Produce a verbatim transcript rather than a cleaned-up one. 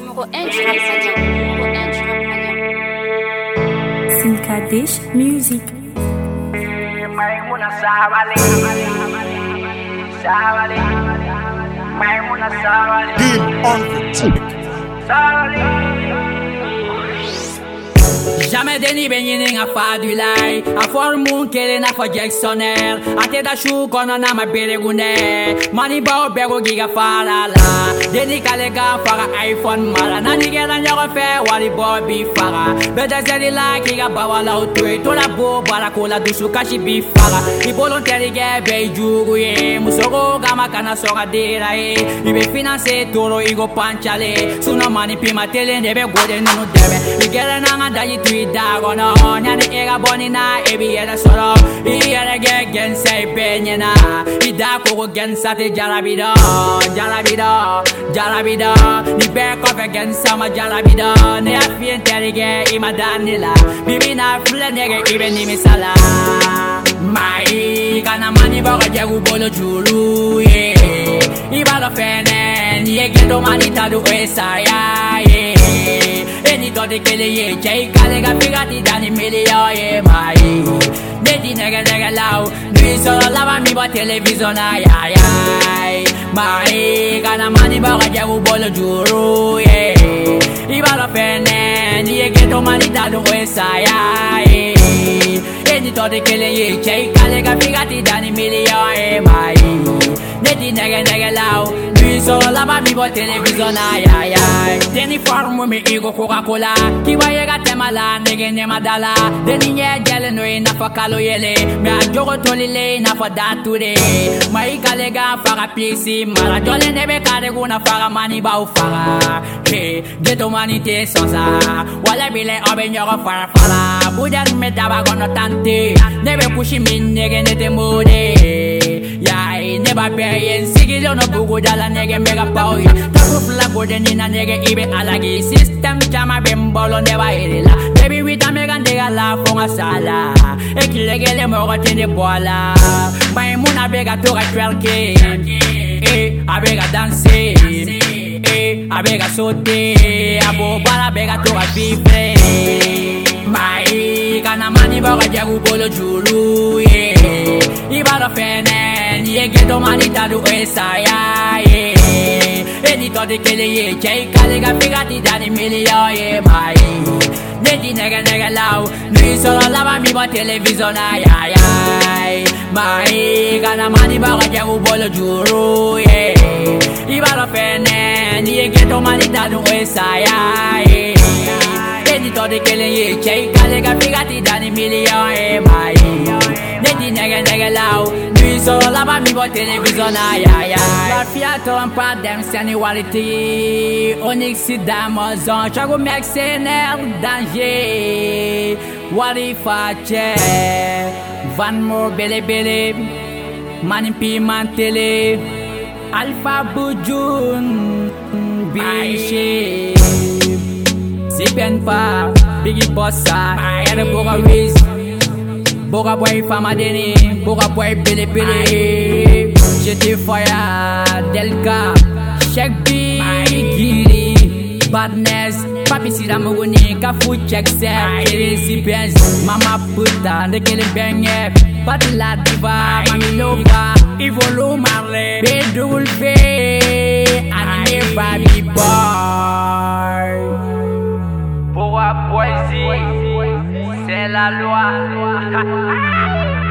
Numéro un du rap malien. Numéro un du rap malien. Sinkadesh Music. Maimuna Savali, Savali, Maimuna Savali, Deep on the topic. Savali. Jamais deni benyin a fa du lay a formun kele na fa Jacksoner a te da shu kono na ma beregune mani ba o bego giga fara la deni kale ga fara iPhone mala na ni gela nyago fe wali bobi fara be da zeli la giga ba wala o to to la bo bara ko la dusu kashi bi fara i volontaire ge be jugu ye musoro ga makana soga dira e i be finance toro i go panchale suno mani pima tele ne be gode no debe i gela na nga da yi Dagono, nyani ega bonina, ebi yeda solo, yeda ge gen say benyena, ida koko gen sate jalabido, jalabido, jalabido, ni be kofe gen sama jalabido, ne afien terige ima danila, bibi na fule nege ibe ni misala, mai kana mani boga jagu bolo julu, yeah, ibalo fene, ni ege do mani tadu esaya, yeah. Eni to de kele ye jay kale ga pigati dani milio ye mai Nedi nega nega lau Nui solo lava mi ba television ay ay ay Mai kana mani ba ga jagu bolo juru ye Iba lo fene ni ye geto mani dadu esa ya ye Eni to de kele ye jay kale ga pigati dani milio ye mai Nedi nega nega lau Nui solo lava mi ba television ay ay ay Deni formu mi ego Coca-Cola Kiwa yega temala nege nema dala Deni nye jele no ina fa kalo yele Me a jogo tolile ina fa dature Ma ika lega faga pisi Mara jole nebe kare guna faga mani ba u faga He, geto mani te sonsa Wale bile obe nyogo fara fara Budan me daba gono tante Nebe pushi min nege nete mode Yai, neba beyen Sigi lono bugu dala nege mega paui Taku fla gode nina nege ibe alagi System jama bembolo neba irila Baby wita mega ndega la fonga sala Ekilegele mogo tende boala Maimuna bega toga twerke Eh, abega danse Eh, abega sote Abo bala bega toga vibre Mai, kana mani boga jagu bolo julu Yeah, ibalo fene Ni geto mani tadu esaya Yeah, eni to de kele ye jay kale ga pigati dani milio ye mai Nedi nega nega lau Nui solo lava mi ba television ay ay ay Mai kana mani ba ga jagu bolo juru ye Iba lo fene ni geto mani dadu esaya ye Eni to de kele ye jay kale ga pigati dani milio ye mai Nedi nega nega lau Nui solo lava mi ba television ay ay ay La fiato un pa dem sensuality Onyx d'Amazon Chago mercenaire danger Wari fache Van Moor bele bele Mani pimantele Alpha Bujun Biche Sipen pa Biggie Bossa Ere Boga Wiz Boga boy fama deni Boga boy bele bele J'étais fire Delka Check B Giri Badness Papi sida muguni Kafu check set Kirisi Benz Mama puta Ndekele benye Pati la diva Mami lova Ivolo Marley B W Anime Baby Boy Pour la poésie, c'est la loi.